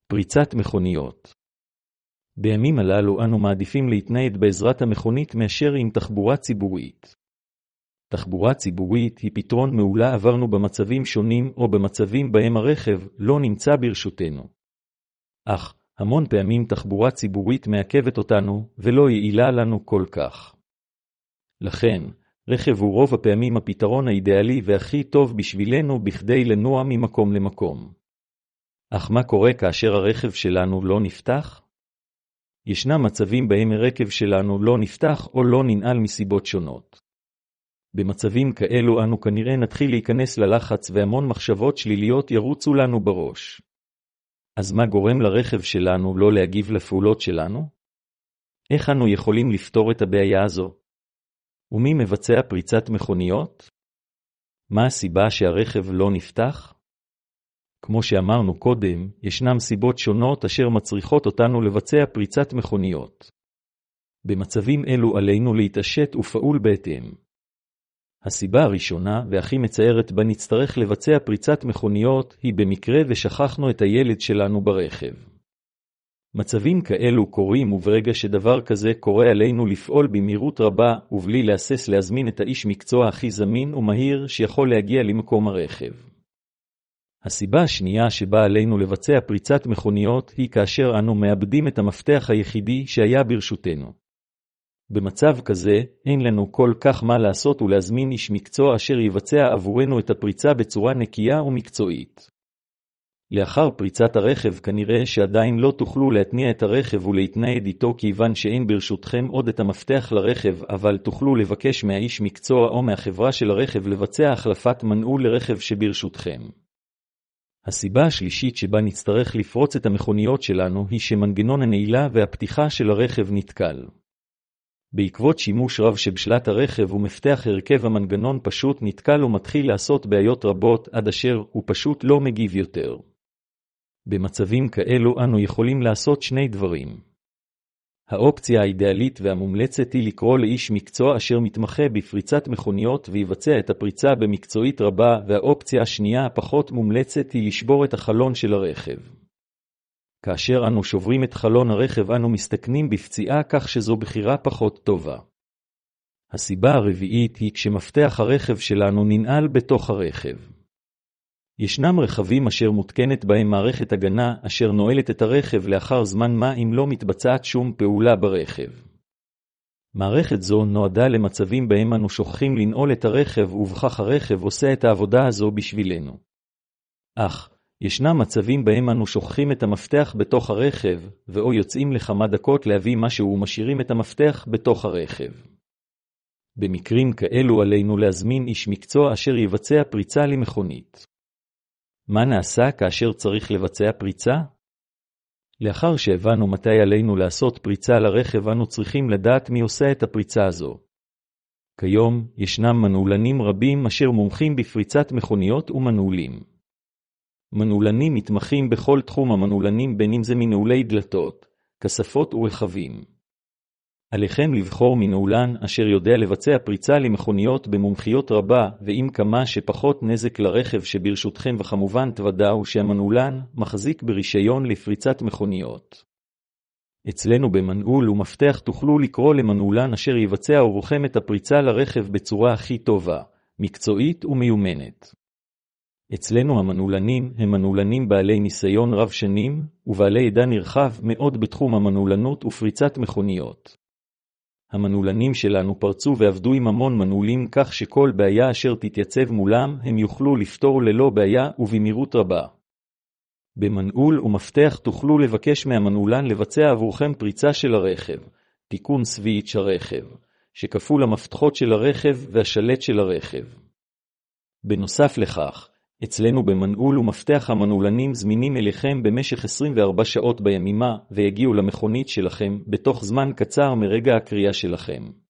פריצת מכוניות. בימים הללו אנו מעדיפים להתנייד בעזרת המכונית מאשר עם תחבורה ציבורית. תחבורה ציבורית היא פתרון מעולה עברנו במצבים שונים או במצבים בהם הרכב לא נמצא ברשותנו. אך, המון פעמים תחבורה ציבורית מעכבת אותנו ולא יעילה לנו כל כך. לכן, רכב הוא רוב הפעמים הפתרון האידיאלי והכי טוב בשבילנו בכדי לנוע ממקום למקום. אך מה קורה כאשר הרכב שלנו לא נפתח? ישנם מצבים בהם הרכב שלנו לא נפתח או לא ננעל מסיבות שונות. במצבים כאלו אנו כנראה נתחיל להיכנס ללחץ והמון מחשבות שליליות ירוצו לנו בראש. אז מה גורם לרכב שלנו לא להגיב לפעולות שלנו? איך אנו יכולים לפתור את הבעיה הזו? ומי מבצע פריצת מכוניות? מה הסיבה שהרכב לא נפתח? כמו שאמרנו קודם, ישנם סיבות שונות אשר מצריכות אותנו לבצע פריצת מכוניות. במצבים אלו עלינו להתעשת ופעול בהתאם. הסיבה הראשונה והכי מצערת בה נצטרך לבצע פריצת מכוניות היא במקרה ושכחנו את הילד שלנו ברכב. מצבים כאלו קורים וברגע שדבר כזה קורה עלינו לפעול במהירות רבה ובלי להסס להזמין את האיש מקצוע הכי זמין ומהיר שיכול להגיע למקום הרכב. הסיבה השנייה שבה עלינו לבצע פריצת מכוניות היא כאשר אנו מאבדים את המפתח היחידי שהיה ברשותנו. במצב כזה, אין לנו כל כך מה לעשות ולהזמין איש מקצוע אשר יבצע עבורנו את הפריצה בצורה נקייה ומקצועית. לאחר פריצת הרכב כנראה שעדיין לא תוכלו להתניע את הרכב ולהתנייד איתו כיוון שאין ברשותכם עוד את המפתח לרכב, אבל תוכלו לבקש מהאיש מקצוע או מהחברה של הרכב לבצע החלפת מנעול לרכב שברשותכם. הסיבה השלישית שבה נצטרך לפרוץ את המכוניות שלנו היא שמנגנון הנעילה והפתיחה של הרכב נתקל. בעקבות שימוש רב שבשלט הרכב ומפתח הרכב המנגנון פשוט נתקל ומתחיל לעשות בעיות רבות עד אשר הוא פשוט לא מגיב יותר. במצבים כאלו אנו יכולים לעשות שני דברים. האופציה האידיאלית והמומלצת היא לקרוא לאיש מקצוע אשר מתמחה בפריצת מכוניות ויבצע את הפריצה במקצועית רבה, והאופציה השנייה הפחות מומלצת היא לשבור את החלון של הרכב. כאשר אנו שוברים את חלון הרכב אנו מסתכנים בפציעה כך שזו בחירה פחות טובה. הסיבה הרביעית היא כשמפתח הרכב שלנו ננעל בתוך הרכב. ישנם רכבים אשר מותקנת בהם מערכת הגנה אשר נועלת את הרכב לאחר זמן מה אם לא מתבצעת שום פעולה ברכב. מערכת זו נועדה למצבים בהם אנו שוכחים לנעול את הרכב ובכך הרכב עושה את העבודה הזו בשבילנו. אך, ישנם מצבים בהם אנו שוכחים את המפתח בתוך הרכב, ואו יוצאים לכמה דקות להביא משהו ומשאירים את המפתח בתוך הרכב. במקרים כאלו עלינו להזמין איש מקצוע אשר יבצע פריצה למכונית. מה נעשה כאשר צריך לבצע פריצה? לאחר שהבנו מתי עלינו לעשות פריצה לרכב אנו צריכים לדעת מי עושה את הפריצה הזו. כיום ישנם מנעולנים רבים אשר מומחים בפריצת מכוניות ומנעולים. מנעולנים מתמחים בכל תחום המנעולנים בין אם זה מנעולי דלתות, כספות ורכבים. עליכם לבחור מנעולן אשר יודע לבצע פריצה למכוניות במומחיות רבה ועם כמה שפחות נזק לרכב שברשותכם וכמובן תוודאו שהמנעולן מחזיק ברישיון לפריצת מכוניות. אצלנו במנעול ומפתח תוכלו לקרוא למנעולן אשר יבצע עבורכם את הפריצה לרכב בצורה הכי טובה, מקצועית ומיומנת. אצלנו המנעולנים הם מנעולנים בעלי ניסיון רב שנים ובעלי ידע נרחב מאוד בתחום המנעולנות ופריצת מכוניות. המנעולנים שלנו פרצו ועבדו עם המון מנעולים כך שכל בעיה אשר תתייצב מולם הם יוכלו לפתור ללא בעיה ובמהירות רבה. במנעול ומפתח תוכלו לבקש מהמנעולן לבצע עבורכם פריצה של הרכב, תיקון סוויץ' הרכב, שכפול המפתחות של הרכב והשלט של הרכב. בנוסף לכך, אצלנו במנעול ומפתח המנעולנים זמינים אליכם במשך 24 שעות ביממה ויגיעו למכונית שלכם בתוך זמן קצר מרגע הקריאה שלכם.